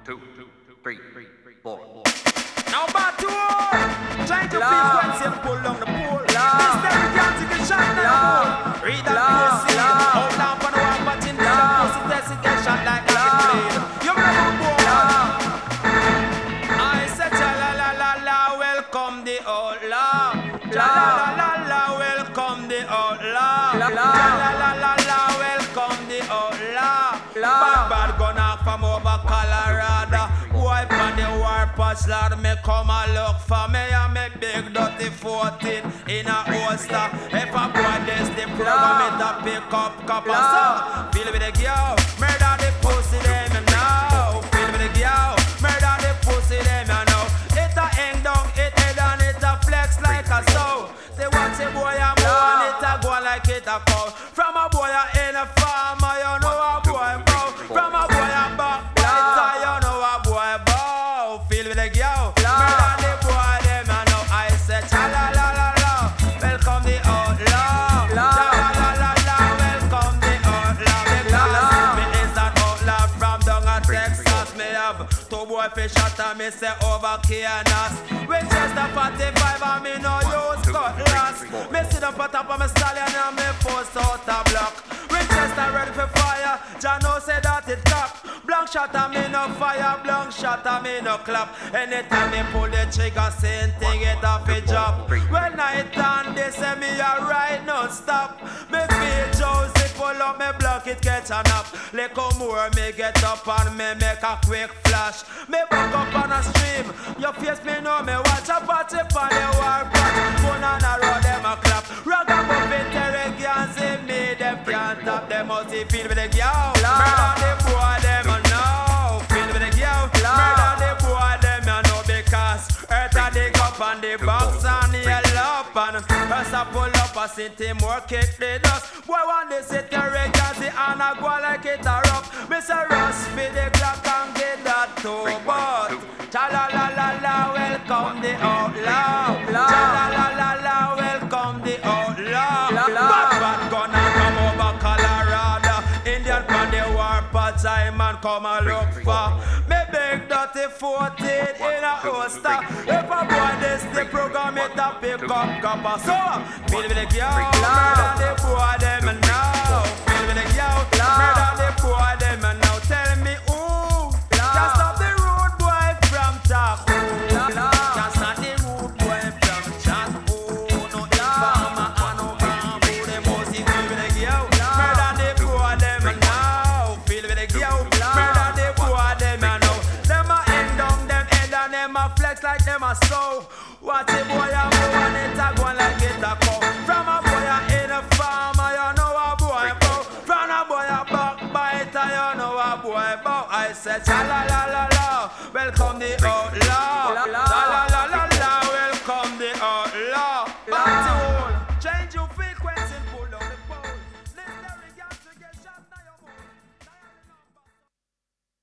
2, 3, 4. Now back to war. Change the frequency and pull down the pole. This time we can't take a shot now. Read that pussy. Hold on for the one watching the pussy test it get shot like a blade. You remember boy? I said cha la la la la, welcome the outlaw. Cha la la la la, welcome the outlaw. Cha la la la la, welcome the outlaw. Bad gonna from over Colorado. Wipe on the warpath, lad, me come and look for me and me big dirty 14 in a holster. If a boy this the program, it a pick up copper. So, feel with the girl, murder the pussy them you know. Feel with the girl, murder the pussy them you know. It a hang down, it head and it a flex like a soul. They watch a boy a move and it a go like it a cow. From a boy a in a farmer, you know a boy bow. From a boy a back biter, you know a boy bow. Feel with the girl, murder the boy them you know. I said cha la la la la, welcome the outlaw. Cha la la la la, welcome the outlaw. Because me is an outlaw from down at Texas. Me have two boy fish shot and me say over Canas. Winchester 45 and me no use cutlass. Me sit up on top of me stallion and me force out a block. Winchester ready for fire, Jah know say that it cock. Blank shot and me no fire, blank shot and me no clap. Anytime me pull the trigger, same thing it off a drop. When night and they say me a ride non-stop. Me feel Josie pull up me block it catch a nap. Little more me get up and me make a quick flash. Me back up on a stream, your face me know me watch a party for the war patch. One on a road them a clap. Ragamuffin Terregians in me them can't tap them out the feel with the girl. Murder the boy them a know. Feel with the girl. Murder the boy them a know because earth a dig up on the box and the yellow up and first a pull up a city more kick the dust. Boy want this it Terregians the and a go like it a rough. Mr. Ross for the clock and get that too but cha la la la la, welcome the outlaw. Cha la la la la, welcome the outlaw. Bad gonna come over Colorado. Indian pan the warpath, Simon come and look for me big dirty 14 in a holster. If a boy this the program it a pick up copper. So feel with the girl, murder the boy them now. Feel with the girl, murder the boy them now. Tell me who just stop the road boy from Tahoe. Just not the road boy from Tahoe. No farmer and no bamboo. Them must feel with the girl, murder the boy them now. Feel with the girl, murder the boy them now. Them a end down them head and them a flex like them a soul. Watch a boy a move and it a go like it a cow. From a boy a in a farmer, you know a boy bow. From a boy a backbiter, you know a boy bow. I said cha la la la la, welcome the outlaw. La la la la la.